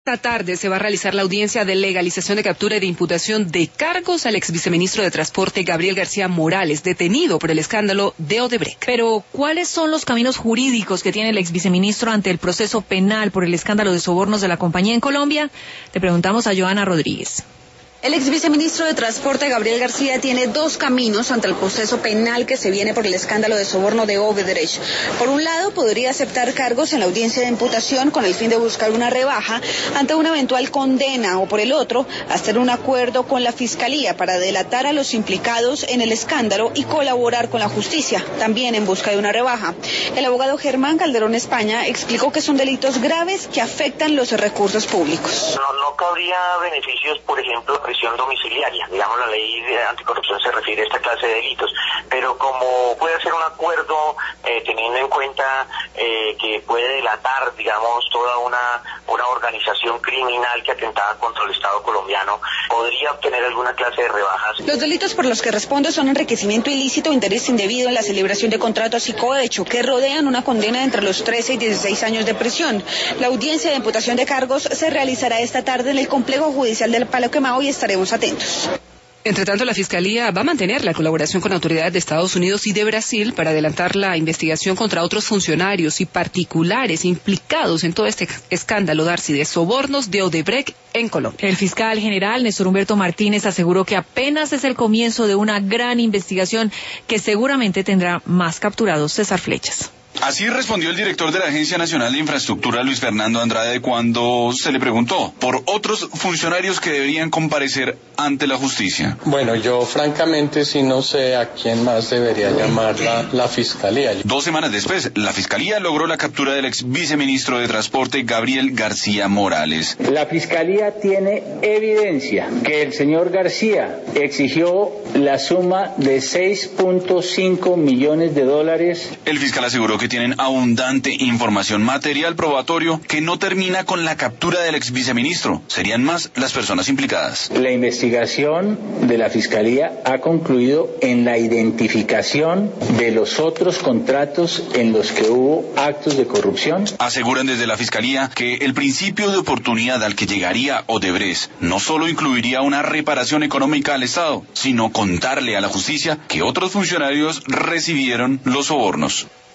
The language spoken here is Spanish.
Esta tarde se va a realizar la audiencia de legalización de captura y de imputación de cargos al ex viceministro de Transporte Gabriel García Morales, detenido por el escándalo de Odebrecht. Pero, ¿cuáles son los caminos jurídicos que tiene el ex viceministro ante el proceso penal por el escándalo de sobornos de la compañía en Colombia? Le preguntamos a Joana Rodríguez. El ex viceministro de Transporte, Gabriel García, tiene dos caminos ante el proceso penal que se viene por el escándalo de soborno de Odebrecht. Por un lado, podría aceptar cargos en la audiencia de imputación con el fin de buscar una rebaja ante una eventual condena, o por el otro, hacer un acuerdo con la Fiscalía para delatar a los implicados en el escándalo y colaborar con la justicia, también en busca de una rebaja. El abogado Germán Calderón España explicó que son delitos graves que afectan los recursos públicos. No cabría beneficios, por ejemplo, prisión domiciliaria. Digamos, la ley de anticorrupción se refiere a esta clase de delitos, pero como puede ser un acuerdo teniendo en cuenta que puede delatar, digamos, toda una organización criminal que atentaba contra el Estado colombiano, podría obtener alguna clase de rebajas. Los delitos por los que responde son enriquecimiento ilícito, interés indebido en la celebración de contratos y cohecho, que rodean una condena entre los 13 y 16 años de prisión. La audiencia de imputación de cargos se realizará esta tarde en el complejo judicial del Palo Quemado y estaremos atentos. Entre tanto, la Fiscalía va a mantener la colaboración con autoridades de Estados Unidos y de Brasil para adelantar la investigación contra otros funcionarios y particulares implicados en todo este escándalo, Darcy, de sobornos de Odebrecht en Colombia. El fiscal general Néstor Humberto Martínez aseguró que apenas es el comienzo de una gran investigación que seguramente tendrá más capturados. César Flechas. Así respondió el director de la Agencia Nacional de Infraestructura, Luis Fernando Andrade, cuando se le preguntó por otros funcionarios que deberían comparecer ante la justicia. Bueno, yo francamente sí no sé a quién más debería llamar la Fiscalía. 2 semanas después, la Fiscalía logró la captura del ex viceministro de Transporte, Gabriel García Morales. La Fiscalía tiene evidencia que el señor García exigió la suma de $6.5 millones. El fiscal aseguró que tienen abundante información material probatorio que no termina con la captura del ex viceministro. Serían más las personas implicadas. La investigación de la Fiscalía ha concluido en la identificación de los otros contratos en los que hubo actos de corrupción. Aseguran desde la Fiscalía que el principio de oportunidad al que llegaría Odebrecht no solo incluiría una reparación económica al Estado, sino contarle a la justicia que otros funcionarios recibieron los sobornos.